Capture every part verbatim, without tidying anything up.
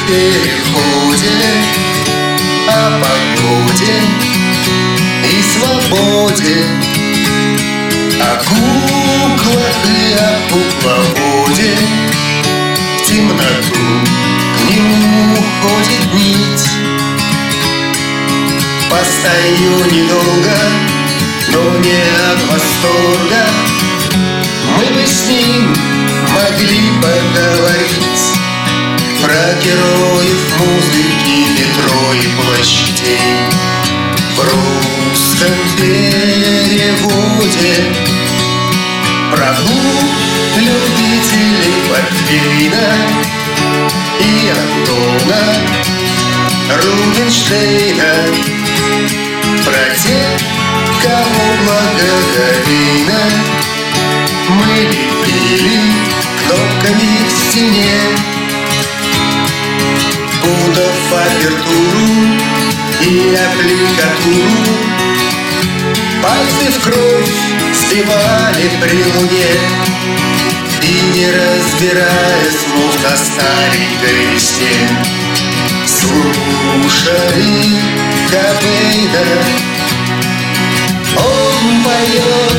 в переходе о погоде и свободе, о куклах и о кукловоде. В темноту к нему уходит нить. Постою недолго, но не от восторга. Мы бы с ним могли поговорить про героев музыки, метро и площадей. В русском переводе про клуб любителей портвейна и Антона Рубинштейна, про тех, кого благоговейно мы лепили кнопками к стене. Путав апертуру и аппликатуру, пальцы в кровь сбивали при луне. И не разбирая слов на старенькой листе, слушали Кобейна. Он поет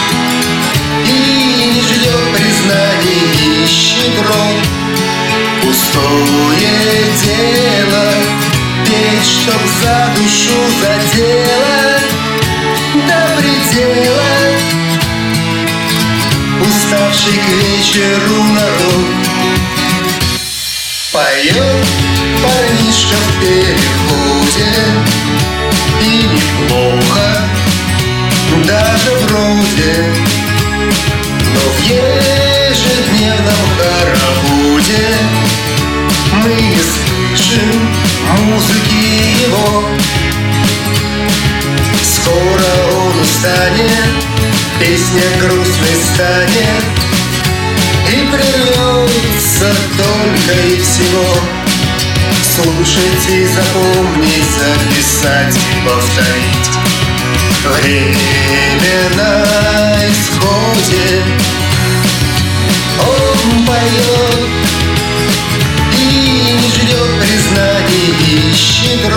и не ждет признаний, ищет рот. Пустое дело петь, чтоб за душу задело до предела. Уставший к вечеру народ поет парнишка в переходе, и неплохо даже вроде. Но в ежедневном хороводе мы не слышим музыки его. Скоро он устанет, песня грустной станет, и прервется только и всего. Слушать и запомнить, записать и повторить. Время на исходе. Он поет и не ждет признаний, ищет